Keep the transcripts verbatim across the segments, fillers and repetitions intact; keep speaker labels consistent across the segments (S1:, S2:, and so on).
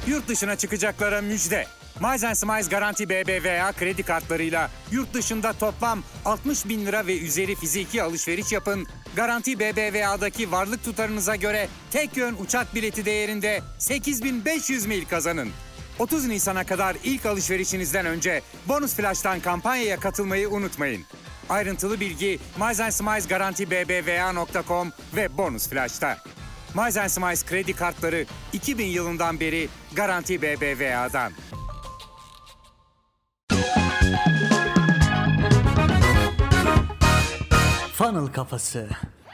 S1: Yurt dışına çıkacaklara müjde. Miles and Smiles Garanti B B V A kredi kartlarıyla yurt dışında toplam altmış bin lira ve üzeri fiziki alışveriş yapın. Garanti B B V A'daki varlık tutarınıza göre tek yön uçak bileti değerinde sekiz bin beş yüz mil kazanın. otuz Nisan'a kadar ilk alışverişinizden önce Bonus Flash'tan kampanyaya katılmayı unutmayın. Ayrıntılı bilgi Miles and Smiles Garanti B B V A nokta com ve Bonus Flash'ta. Miles and Smiles kredi kartları iki bin yılından beri Garanti B B V A'dan.
S2: Funnel Kafası.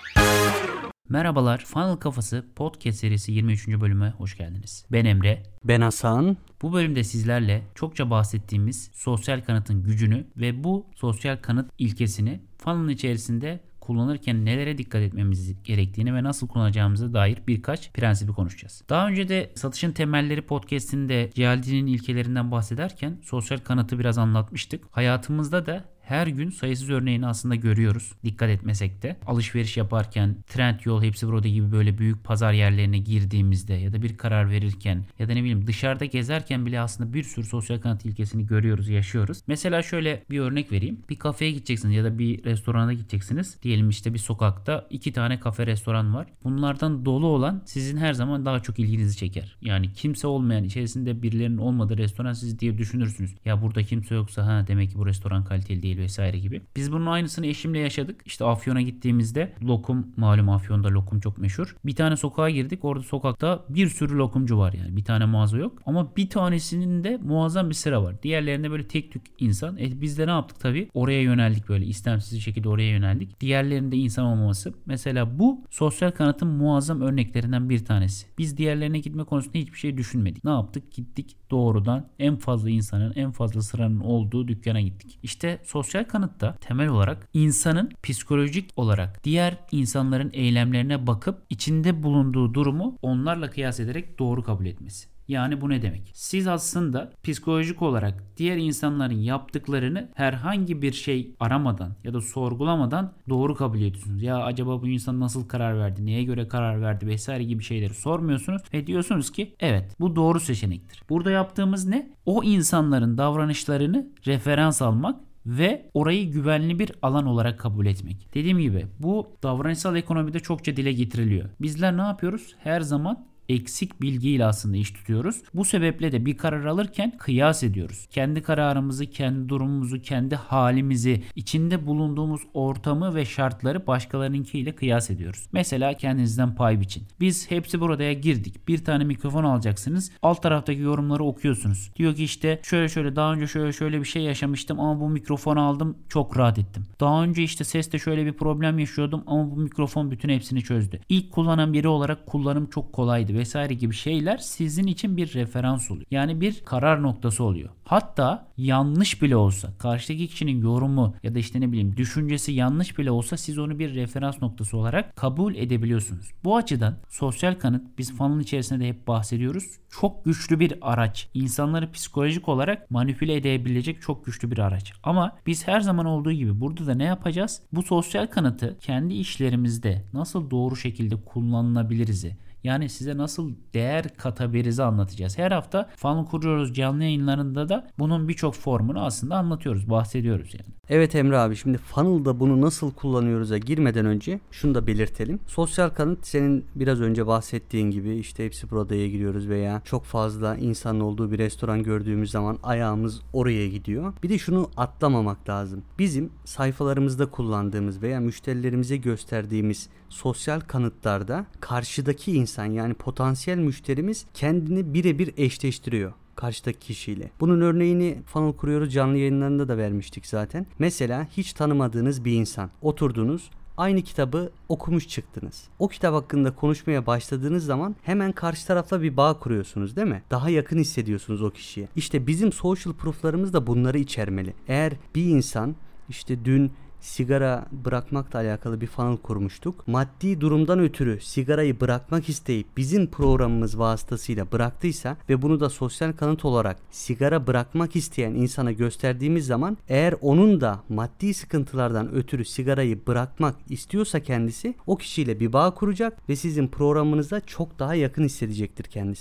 S3: Merhabalar, Funnel Kafası podcast serisi yirmi üçüncü bölüme hoş geldiniz. Ben Emre.
S2: Ben Hasan.
S3: Bu bölümde sizlerle çokça bahsettiğimiz sosyal kanıtın gücünü ve bu sosyal kanıt ilkesini funnel'ın içerisinde kullanırken nelere dikkat etmemiz gerektiğini ve nasıl kullanacağımıza dair birkaç prensibi konuşacağız. Daha önce de Satışın Temelleri podcast'inde G L D'nin ilkelerinden bahsederken sosyal kanıtı biraz anlatmıştık. Hayatımızda da her gün sayısız örneğini aslında görüyoruz. Dikkat etmesek de. Alışveriş yaparken, Trendyol, Hepsiburada gibi böyle büyük pazar yerlerine girdiğimizde ya da bir karar verirken ya da ne bileyim dışarıda gezerken bile aslında bir sürü sosyal kanıt ilkesini görüyoruz, yaşıyoruz. Mesela şöyle bir örnek vereyim. Bir kafeye gideceksiniz ya da bir restorana gideceksiniz. Diyelim işte bir sokakta iki tane kafe, restoran var. Bunlardan dolu olan sizin her zaman daha çok ilginizi çeker. Yani kimse olmayan, içerisinde birilerinin olmadığı restoran siz diye düşünürsünüz. Ya burada kimse yoksa ha demek ki bu restoran kaliteli değil vesaire gibi. Biz bunun aynısını eşimle yaşadık. İşte Afyon'a gittiğimizde lokum, malum Afyon'da lokum çok meşhur. Bir tane sokağa girdik. Orada sokakta bir sürü lokumcu var yani. Bir tane mağaza yok. Ama bir tanesinin de muazzam bir sıra var. Diğerlerinde böyle tek tük insan. E biz de ne yaptık tabii? Oraya yöneldik böyle. İstemsiz bir şekilde oraya yöneldik. Diğerlerinde insan olmaması. Mesela bu sosyal kanıtın muazzam örneklerinden bir tanesi. Biz diğerlerine gitme konusunda hiçbir şey düşünmedik. Ne yaptık? Gittik doğrudan en fazla insanın, en fazla sıranın olduğu dükkana gittik. İşte sosyal kanıtta temel olarak insanın psikolojik olarak diğer insanların eylemlerine bakıp içinde bulunduğu durumu onlarla kıyas ederek doğru kabul etmesi. Yani bu ne demek? Siz aslında psikolojik olarak diğer insanların yaptıklarını herhangi bir şey aramadan ya da sorgulamadan doğru kabul ediyorsunuz. Ya acaba bu insan nasıl karar verdi, neye göre karar verdi vesaire gibi şeyleri sormuyorsunuz ve diyorsunuz ki evet bu doğru seçenektir. Burada yaptığımız ne? O insanların davranışlarını referans almak ve orayı güvenli bir alan olarak kabul etmek. Dediğim gibi bu davranışsal ekonomide çokça dile getiriliyor. Bizler ne yapıyoruz? Her zaman eksik bilgiyle aslında iş tutuyoruz. Bu sebeple de bir karar alırken kıyas ediyoruz. Kendi kararımızı, kendi durumumuzu, kendi halimizi, içinde bulunduğumuz ortamı ve şartları başkalarınınkiyle kıyas ediyoruz. Mesela kendinizden pay biçin. Biz Hepsiburada'ya girdik. Bir tane mikrofon alacaksınız. Alt taraftaki yorumları okuyorsunuz. Diyor ki işte şöyle şöyle daha önce şöyle şöyle bir şey yaşamıştım ama bu mikrofonu aldım çok rahat ettim. Daha önce işte seste şöyle bir problem yaşıyordum ama bu mikrofon bütün hepsini çözdü. İlk kullanan biri olarak kullanım çok kolaydı vesaire gibi şeyler sizin için bir referans oluyor. Yani bir karar noktası oluyor. Hatta yanlış bile olsa, karşıdaki kişinin yorumu ya da işte ne bileyim düşüncesi yanlış bile olsa siz onu bir referans noktası olarak kabul edebiliyorsunuz. Bu açıdan sosyal kanıt, biz funnel'ın içerisinde de hep bahsediyoruz, çok güçlü bir araç. İnsanları psikolojik olarak manipüle edebilecek çok güçlü bir araç. Ama biz her zaman olduğu gibi burada da ne yapacağız? Bu sosyal kanıtı kendi işlerimizde nasıl doğru şekilde kullanılabiliriz? Yani size nasıl değer katabiliriz anlatacağız. Her hafta funnel kuruyoruz canlı yayınlarında da bunun birçok formunu aslında anlatıyoruz, bahsediyoruz yani.
S2: Evet Emre abi, şimdi funnel'da bunu nasıl kullanıyoruz'a girmeden önce şunu da belirtelim. Sosyal kanıt senin biraz önce bahsettiğin gibi işte Hepsiburada'ya giriyoruz veya çok fazla insanın olduğu bir restoran gördüğümüz zaman ayağımız oraya gidiyor. Bir de şunu atlamamak lazım. Bizim sayfalarımızda kullandığımız veya müşterilerimize gösterdiğimiz sosyal kanıtlarda karşıdaki insan, yani potansiyel müşterimiz kendini birebir eşleştiriyor karşıdaki kişiyle. Bunun örneğini funnel kuruyoruz canlı yayınlarında da vermiştik zaten. Mesela hiç tanımadığınız bir insan. Oturdunuz, aynı kitabı okumuş çıktınız. O kitap hakkında konuşmaya başladığınız zaman hemen karşı tarafla bir bağ kuruyorsunuz, değil mi? Daha yakın hissediyorsunuz o kişiye. İşte bizim social proof'larımız da bunları içermeli. Eğer bir insan işte dün sigara bırakmakla alakalı bir funnel kurmuştuk. Maddi durumdan ötürü sigarayı bırakmak isteyip bizim programımız vasıtasıyla bıraktıysa ve bunu da sosyal kanıt olarak sigara bırakmak isteyen insana gösterdiğimiz zaman, eğer onun da maddi sıkıntılardan ötürü sigarayı bırakmak istiyorsa kendisi, o kişiyle bir bağ kuracak ve sizin programınıza çok daha yakın hissedecektir kendisini.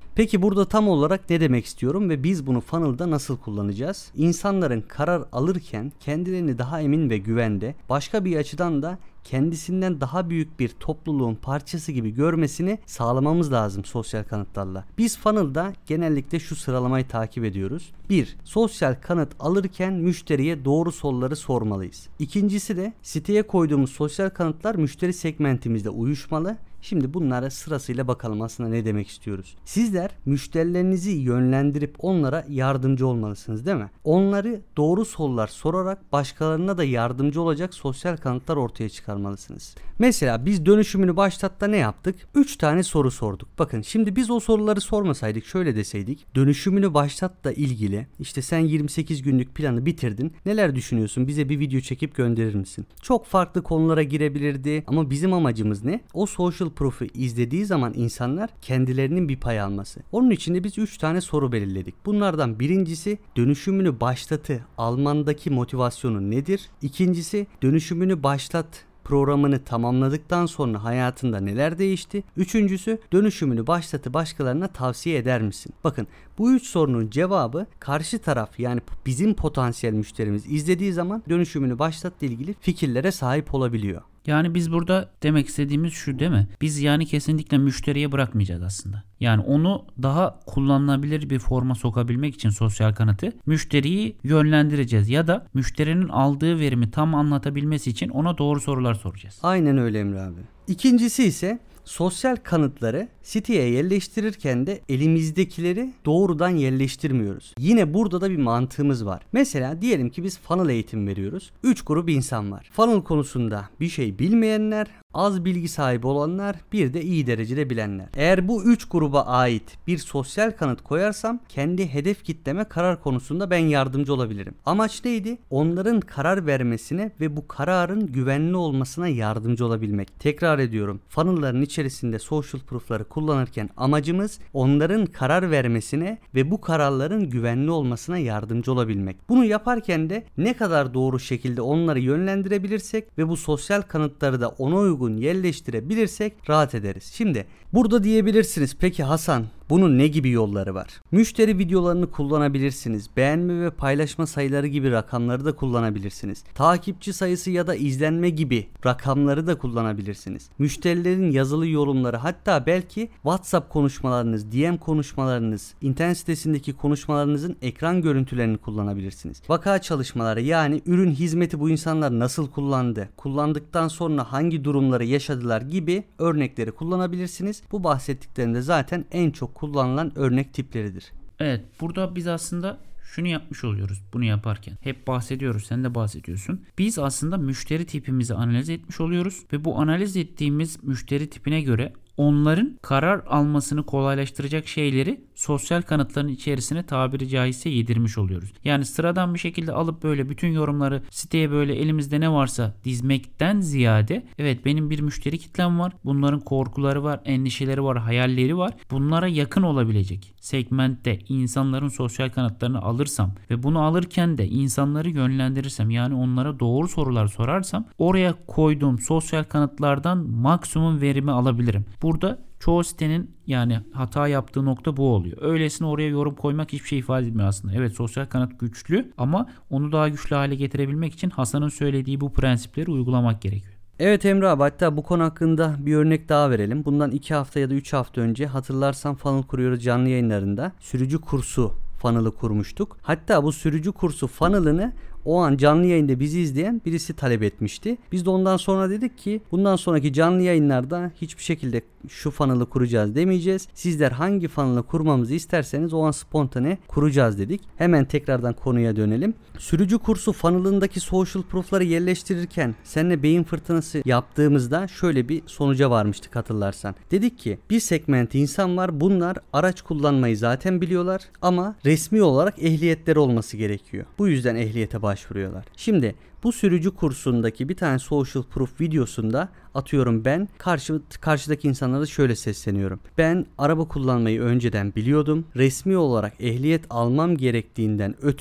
S2: Peki burada tam olarak ne demek istiyorum ve biz bunu funnel'da nasıl kullanacağız? İnsanların karar alırken kendilerini daha emin ve güvende, başka bir açıdan da kendisinden daha büyük bir topluluğun parçası gibi görmesini sağlamamız lazım sosyal kanıtlarla. Biz funnel'da genellikle şu sıralamayı takip ediyoruz. bir. Sosyal kanıt alırken müşteriye doğru soruları sormalıyız. İkincisi de siteye koyduğumuz sosyal kanıtlar müşteri segmentimizle uyuşmalı. Şimdi bunlara sırasıyla bakalım aslında ne demek istiyoruz. Sizler müşterilerinizi yönlendirip onlara yardımcı olmalısınız, değil mi? Onları doğru sorular sorarak başkalarına da yardımcı olacak sosyal kanıtlar ortaya çıkarmalısınız. Mesela biz dönüşümünü başlatta ne yaptık? üç tane soru sorduk. Bakın şimdi biz o soruları sormasaydık, şöyle deseydik. Dönüşümünü başlatla ilgili işte sen yirmi sekiz günlük planı bitirdin. Neler düşünüyorsun? Bize bir video çekip gönderir misin? Çok farklı konulara girebilirdi ama bizim amacımız ne? O social proof'u izlediği zaman insanlar kendilerinin bir pay alması. Onun için de biz üç tane soru belirledik. Bunlardan birincisi dönüşümünü başlatı almandaki motivasyonu nedir? İkincisi dönüşümünü başlat programını tamamladıktan sonra hayatında neler değişti? Üçüncüsü dönüşümünü başlatı başkalarına tavsiye eder misin? Bakın bu üç sorunun cevabı karşı taraf yani bizim potansiyel müşterimiz izlediği zaman dönüşümünü başlatla ilgili fikirlere sahip olabiliyor.
S3: Yani biz burada demek istediğimiz şu değil mi? Biz yani kesinlikle müşteriye bırakmayacağız aslında. Yani onu daha kullanılabilir bir forma sokabilmek için sosyal kanıtı müşteriyi yönlendireceğiz ya da müşterinin aldığı verimi tam anlatabilmesi için ona doğru sorular soracağız.
S2: Aynen öyle Emre abi. İkincisi ise sosyal kanıtları siteye yerleştirirken de elimizdekileri doğrudan yerleştirmiyoruz. Yine burada da bir mantığımız var. Mesela diyelim ki biz funnel eğitim veriyoruz. üç grup insan var. Funnel konusunda bir şey bilmeyenler, az bilgi sahibi olanlar, bir de iyi derecede bilenler. Eğer bu üç gruba ait bir sosyal kanıt koyarsam kendi hedef kitleme karar konusunda ben yardımcı olabilirim. Amaç neydi? Onların karar vermesine ve bu kararın güvenli olmasına yardımcı olabilmek. Tekrar ediyorum. Funnel'ların içerisinde social proof'ları kullanırken amacımız onların karar vermesine ve bu kararların güvenli olmasına yardımcı olabilmek. Bunu yaparken de ne kadar doğru şekilde onları yönlendirebilirsek ve bu sosyal kanıtları da ona uygun yerleştirebilirsek rahat ederiz. Şimdi burada diyebilirsiniz, peki Hasan bunun ne gibi yolları var? Müşteri videolarını kullanabilirsiniz. Beğenme ve paylaşma sayıları gibi rakamları da kullanabilirsiniz. Takipçi sayısı ya da izlenme gibi rakamları da kullanabilirsiniz. Müşterilerin yazılı yorumları, hatta belki WhatsApp konuşmalarınız, D M konuşmalarınız, internet sitesindeki konuşmalarınızın ekran görüntülerini kullanabilirsiniz. Vaka çalışmaları, yani ürün hizmeti bu insanlar nasıl kullandı, kullandıktan sonra hangi durumları yaşadılar gibi örnekleri kullanabilirsiniz. Bu bahsettiklerinde zaten en çok kullanılan örnek tipleridir.
S3: Evet, burada biz aslında şunu yapmış oluyoruz bunu yaparken. Hep bahsediyoruz, sen de bahsediyorsun. Biz aslında müşteri tipimizi analiz etmiş oluyoruz ve bu analiz ettiğimiz müşteri tipine göre onların karar almasını kolaylaştıracak şeyleri sosyal kanıtların içerisine tabiri caizse yedirmiş oluyoruz. Yani sıradan bir şekilde alıp böyle bütün yorumları siteye böyle elimizde ne varsa dizmekten ziyade, evet benim bir müşteri kitlem var. Bunların korkuları var, endişeleri var, hayalleri var. Bunlara yakın olabilecek segmentte insanların sosyal kanıtlarını alırsam ve bunu alırken de insanları yönlendirirsem, yani onlara doğru sorular sorarsam oraya koyduğum sosyal kanıtlardan maksimum verimi alabilirim. Burada çoğu sitenin yani hata yaptığı nokta bu oluyor. Öylesine oraya yorum koymak hiçbir şey ifade etmiyor aslında. Evet, sosyal kanıt güçlü ama onu daha güçlü hale getirebilmek için Hasan'ın söylediği bu prensipleri uygulamak gerekiyor.
S2: Evet Emre abi, hatta bu konu hakkında bir örnek daha verelim. Bundan iki hafta ya da üç hafta önce hatırlarsan Funnel Kuruyoruz canlı yayınlarında sürücü kursu funnel'ı kurmuştuk. Hatta bu sürücü kursu funnel'ını o an canlı yayında bizi izleyen birisi talep etmişti. Biz de ondan sonra dedik ki bundan sonraki canlı yayınlarda hiçbir şekilde şu funnel'ı kuracağız demeyeceğiz. Sizler hangi funnel'ı kurmamızı isterseniz o an spontane kuracağız dedik. Hemen tekrardan konuya dönelim. Sürücü kursu funnel'ındaki social proof'ları yerleştirirken seninle beyin fırtınası yaptığımızda şöyle bir sonuca varmıştık hatırlarsan. Dedik ki bir segment insan var, bunlar araç kullanmayı zaten biliyorlar ama resmi olarak ehliyetleri olması gerekiyor. Bu yüzden ehliyete başvuruyorlar. Şimdi bu sürücü kursundaki bir tane social proof videosunda atıyorum ben karşı, karşıdaki insanlara şöyle sesleniyorum. Ben araba kullanmayı önceden biliyordum. Resmi olarak ehliyet almam gerektiğinden ötürü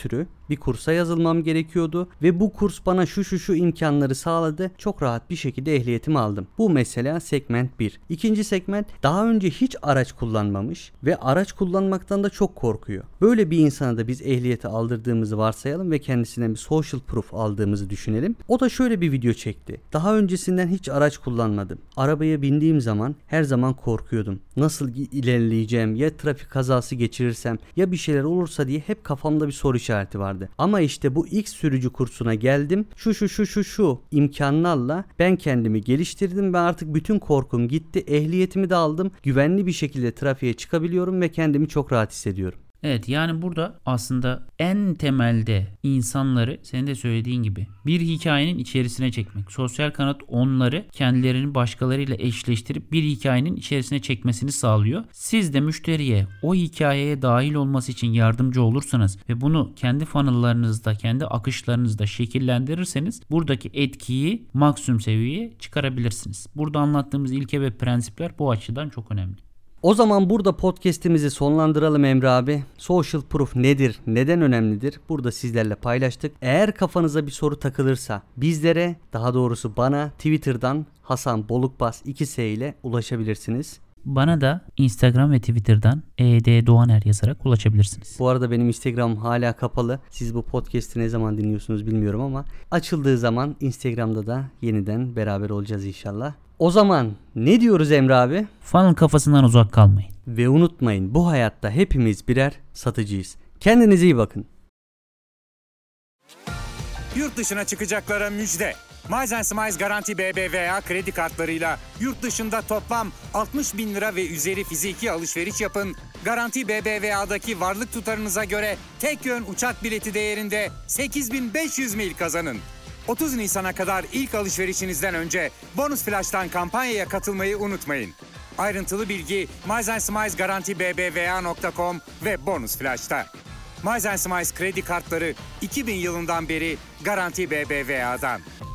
S2: bir kursa yazılmam gerekiyordu ve bu kurs bana şu şu şu imkanları sağladı. Çok rahat bir şekilde ehliyetimi aldım. Bu mesela segment bir. İkinci segment daha önce hiç araç kullanmamış ve araç kullanmaktan da çok korkuyor. Böyle bir insana da biz ehliyeti aldırdığımızı varsayalım ve kendisinden bir social proof aldığımızı düşünelim. O da şöyle bir video çekti. Daha öncesinden hiç araç kullanmadım. Arabaya bindiğim zaman her zaman korkuyordum. Nasıl ilerleyeceğim, ya trafik kazası geçirirsem, ya bir şeyler olursa diye hep kafamda bir soru işareti vardı. Ama işte bu X sürücü kursuna geldim. Şu şu şu şu şu imkanlarla ben kendimi geliştirdim ve artık bütün korkum gitti. Ehliyetimi de aldım. Güvenli bir şekilde trafiğe çıkabiliyorum ve kendimi çok rahat hissediyorum.
S3: Evet, yani burada aslında en temelde insanları senin de söylediğin gibi bir hikayenin içerisine çekmek. Sosyal kanıt onları kendilerini başkalarıyla eşleştirip bir hikayenin içerisine çekmesini sağlıyor. Siz de müşteriye o hikayeye dahil olması için yardımcı olursanız ve bunu kendi funnel'larınızda, kendi akışlarınızda şekillendirirseniz buradaki etkiyi maksimum seviyeye çıkarabilirsiniz. Burada anlattığımız ilke ve prensipler bu açıdan çok önemli.
S2: O zaman burada podcast'imizi sonlandıralım Emre abi. Social proof nedir? Neden önemlidir? Burada sizlerle paylaştık. Eğer kafanıza bir soru takılırsa bizlere, daha doğrusu bana Twitter'dan Hasan Bolukbaz iki S ile ulaşabilirsiniz.
S3: Bana da Instagram ve Twitter'dan E D Doğaner yazarak ulaşabilirsiniz.
S2: Bu arada benim Instagram hala kapalı. Siz bu podcast'i ne zaman dinliyorsunuz bilmiyorum ama açıldığı zaman Instagram'da da yeniden beraber olacağız inşallah. O zaman ne diyoruz Emre abi?
S3: Funnel kafasından uzak kalmayın.
S2: Ve unutmayın, bu hayatta hepimiz birer satıcıyız. Kendinize iyi bakın.
S1: Yurt dışına çıkacaklara müjde. Miles and Smiles Garanti B B V A kredi kartlarıyla yurt dışında toplam altmış bin lira ve üzeri fiziki alışveriş yapın. Garanti B B V A'daki varlık tutarınıza göre tek yön uçak bileti değerinde sekiz bin beş yüz mil kazanın. otuz Nisan'a kadar ilk alışverişinizden önce Bonus Flash'tan kampanyaya katılmayı unutmayın. Ayrıntılı bilgi Miles and Smiles Garanti B B V A nokta com ve Bonus Flash'ta. Miles and Smiles kredi kartları iki bin yılından beri Garanti B B V A'dan.